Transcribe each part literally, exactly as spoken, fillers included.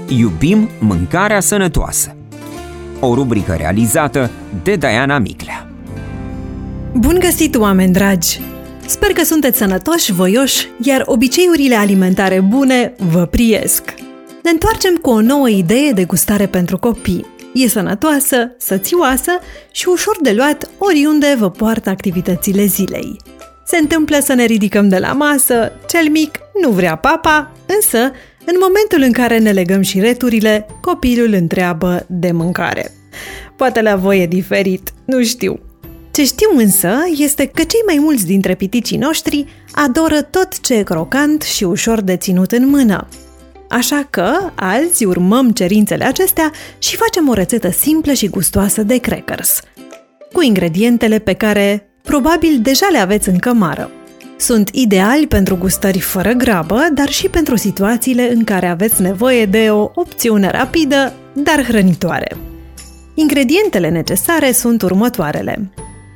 Iubim mâncarea sănătoasă. O rubrică realizată de Diana Miclea. Bun găsit, oameni dragi! Sper că sunteți sănătoși, voioși, iar obiceiurile alimentare bune vă priesc. Ne întoarcem cu o nouă idee de gustare pentru copii. E sănătoasă, sățioasă și ușor de luat oriunde vă poartă activitățile zilei. Se întâmplă să ne ridicăm de la masă, cel mic nu vrea papa, însă, în momentul în care ne legăm șireturile, copilul întreabă de mâncare. Poate la voi e diferit, nu știu. Ce știu însă este că cei mai mulți dintre piticii noștri adoră tot ce e crocant și ușor de ținut în mână. Așa că, azi urmăm cerințele acestea și facem o rețetă simplă și gustoasă de crackers, cu ingredientele pe care probabil deja le aveți în cămară. Sunt ideali pentru gustări fără grabă, dar și pentru situațiile în care aveți nevoie de o opțiune rapidă, dar hrănitoare. Ingredientele necesare sunt următoarele: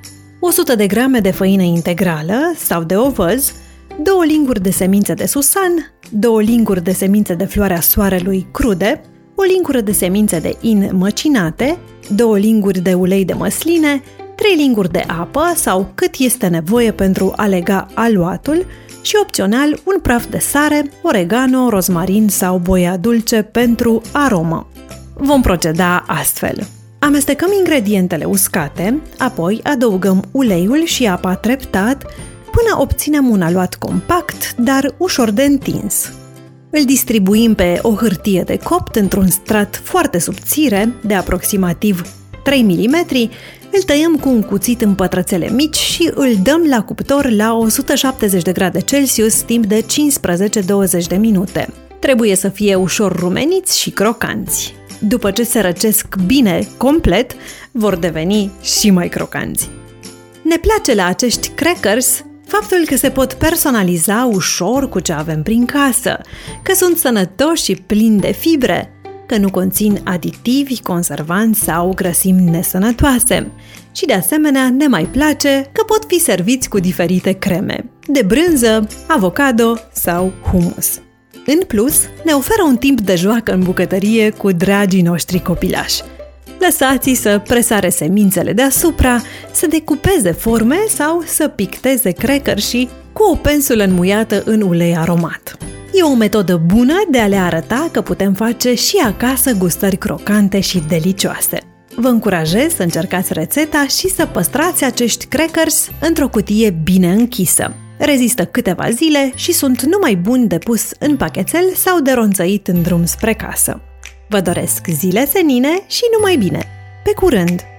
o sută de grame de făină integrală sau de ovăz, două linguri de semințe de susan, două linguri de semințe de floarea soarelui crude, o lingură de semințe de in măcinate, două linguri de ulei de măsline, trei linguri de apă sau cât este nevoie pentru a lega aluatul și, opțional, un praf de sare, oregano, rozmarin sau boia dulce pentru aromă. Vom proceda astfel. Amestecăm ingredientele uscate, apoi adăugăm uleiul și apa treptat până obținem un aluat compact, dar ușor de întins. Îl distribuim pe o hârtie de copt într-un strat foarte subțire, de aproximativ trei milimetri, îl tăiem cu un cuțit în pătrățele mici și îl dăm la cuptor la o sută șaptezeci de grade Celsius timp de cincisprezece douăzeci de minute. Trebuie să fie ușor rumeniți și crocanți. După ce se răcesc bine complet, vor deveni și mai crocanți. Ne place la acești crackers faptul că se pot personaliza ușor cu ce avem prin casă, că sunt sănătoși și plini de fibre, că nu conțin aditivi, conservanți sau grăsimi nesănătoase. Și de asemenea ne mai place că pot fi serviți cu diferite creme, de brânză, avocado sau hummus. În plus, ne oferă un timp de joacă în bucătărie cu dragii noștri copilași. Lăsați-i să presare semințele deasupra, să decupeze forme sau să picteze crackersii cu o pensulă înmuiată în ulei aromat. E o metodă bună de a le arăta că putem face și acasă gustări crocante și delicioase. Vă încurajez să încercați rețeta și să păstrați acești crackers într-o cutie bine închisă. Rezistă câteva zile și sunt numai buni de pus în pachetel sau de ronțăit în drum spre casă. Vă doresc zile senine și numai bine! Pe curând!